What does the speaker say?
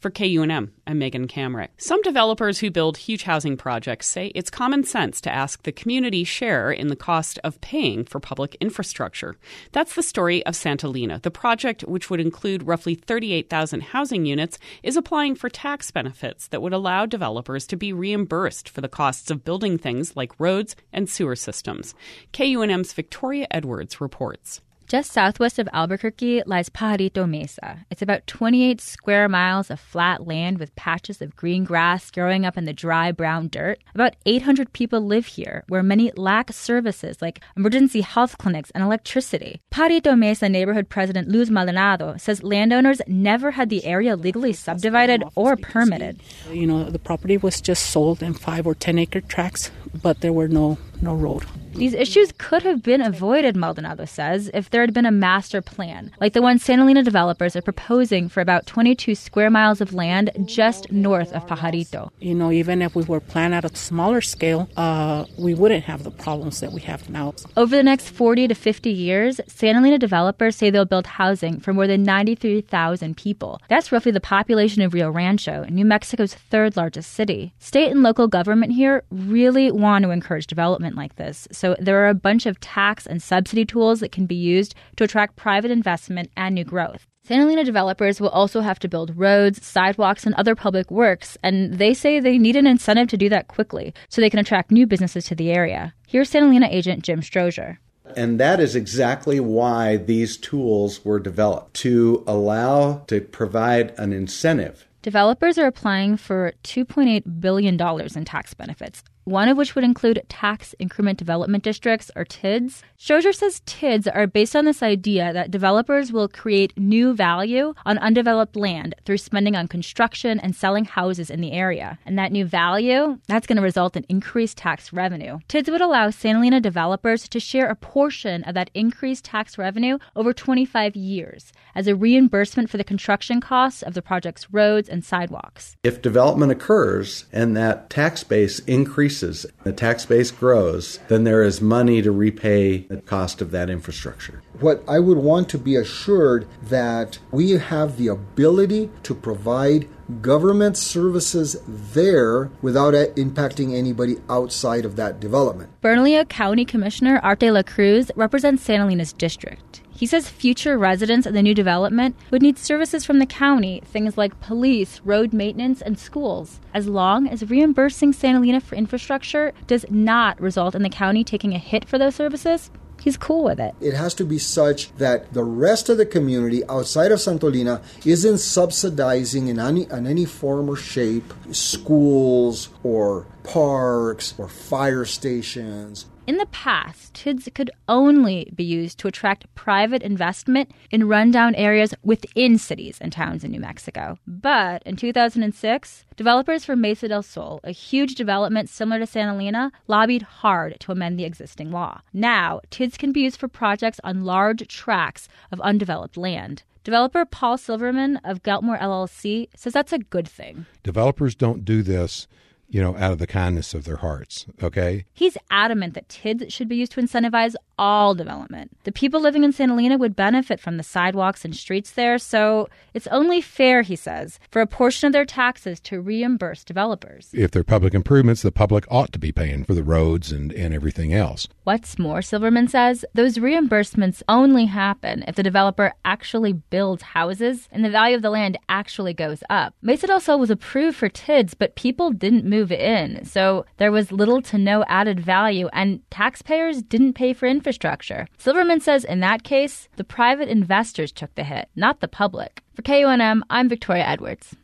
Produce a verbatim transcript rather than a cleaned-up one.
For K U N M, I'm Megan Kamrick. Some developers who build huge housing projects say it's common sense to ask the community share in the cost of paying for public infrastructure. That's the story of Santolina. The project, which would include roughly thirty-eight thousand housing units, is applying for tax benefits that would allow developers to be reimbursed for the costs of building things like roads and sewer systems. K U N M's Victoria Edwards reports. Just southwest of Albuquerque lies Pajarito Mesa. It's about twenty-eight square miles of flat land with patches of green grass growing up in the dry brown dirt. About eight hundred people live here, where many lack services like emergency health clinics and electricity. Pajarito Mesa neighborhood president Luz Maldonado says landowners never had the area legally subdivided or permitted. You know, the property was just sold in five or ten acre tracts, but there were no no road. These issues could have been avoided, Maldonado says, if there had been a master plan, like the one Santolina developers are proposing for about twenty-two square miles of land just north of Pajarito. You know, even if we were planned at a smaller scale, uh, we wouldn't have the problems that we have now. Over the next forty to fifty years, Santolina developers say they'll build housing for more than ninety-three thousand people. That's roughly the population of Rio Rancho, New Mexico's third largest city. State and local government here really want to encourage development like this. So there are a bunch of tax and subsidy tools that can be used to attract private investment and new growth. Santolina developers will also have to build roads, sidewalks, and other public works, and they say they need an incentive to do that quickly so they can attract new businesses to the area. Here's Santolina agent Jim Strozier. And that is exactly why these tools were developed, to allow, to provide an incentive. Developers are applying for two point eight billion dollars in tax benefits, one of which would include Tax Increment Development Districts, or T I Ds. Strozier says T I Ds are based on this idea that developers will create new value on undeveloped land through spending on construction and selling houses in the area. And that new value, that's going to result in increased tax revenue. T I Ds would allow Santolina developers to share a portion of that increased tax revenue over twenty-five years as a reimbursement for the construction costs of the project's roads and sidewalks. If development occurs and that tax base increases, the tax base grows, then there is money to repay the cost of that infrastructure. What I would want to be assured that we have the ability to provide government services there without impacting anybody outside of that development. Bernalillo County Commissioner Arte La Cruz represents Santolina's district. He says future residents of the new development would need services from the county, things like police, road maintenance, and schools, as long as reimbursing Santolina for infrastructure does not result in the county taking a hit for those services. He's cool with it. It has to be such that the rest of the community outside of Santolina isn't subsidizing in any, in any form or shape schools or parks or fire stations. In the past, T I Ds could only be used to attract private investment in rundown areas within cities and towns in New Mexico. But in two thousand six, developers from Mesa del Sol, a huge development similar to Santolina, lobbied hard to amend the existing law. Now, T I Ds can be used for projects on large tracts of undeveloped land. Developer Paul Silverman of Geltmore L L C says that's a good thing. Developers don't do this, you know, out of the kindness of their hearts, okay? He's adamant that T I Ds should be used to incentivize all development. The people living in Santolina would benefit from the sidewalks and streets there, so it's only fair, he says, for a portion of their taxes to reimburse developers. If they're public improvements, the public ought to be paying for the roads and, and everything else. What's more, Silverman says, those reimbursements only happen if the developer actually builds houses and the value of the land actually goes up. Mesa del Sol was approved for T I Ds, but people didn't move in, so there was little to no added value, and taxpayers didn't pay for infrastructure. Silverman says in that case, the private investors took the hit, not the public. For K U N M, I'm Victoria Edwards.